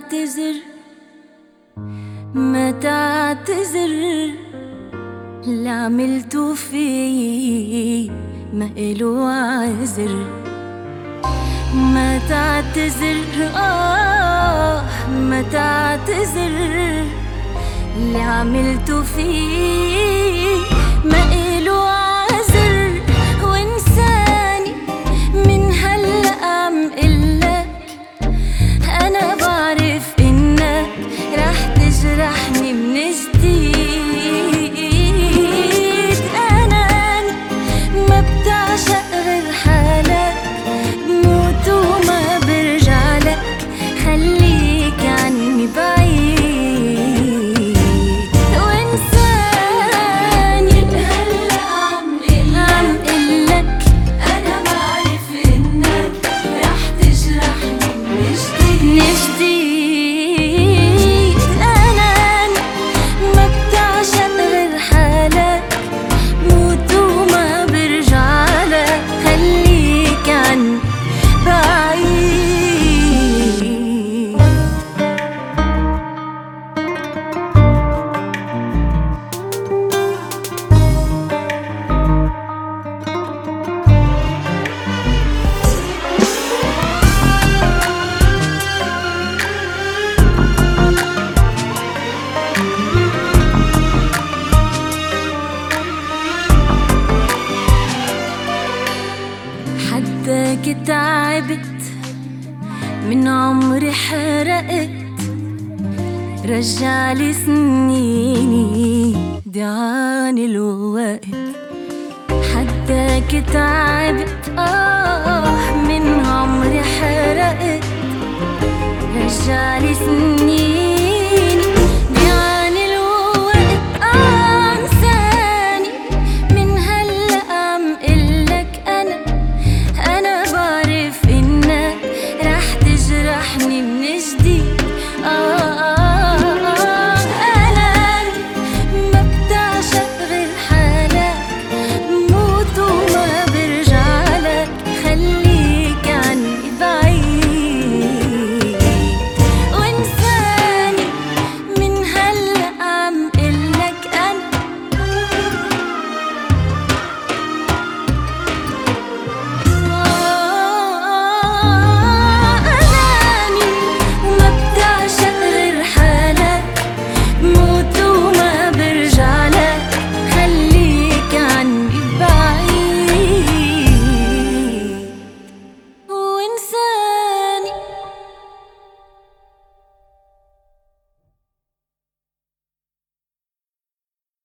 تعتذر، ما تعتذر، اللي عملته في ما إله عذر. ما تعتذر، ما تعتذر، اللي عملته فيه ما إله عذر. وانساني من هلأ عم قلك أنا بعرف إنك رح تجرحني من جديد. أناني ما بتعشق غير حالك، بموت وما برجعلك، خليك عني بعيد. وانساني هلأ عم قلك أنا بعرف إنك رح تجرحني من جديد. أناني ما بتعشق غير حالك، بموت وما برجعلك، خليك عني بعيد. حداك تعبت من عمري، حرقت رجعلي سنيني ضيعاني الوقت. حداك تعبت من عمري، حرقت رجعلي سنيني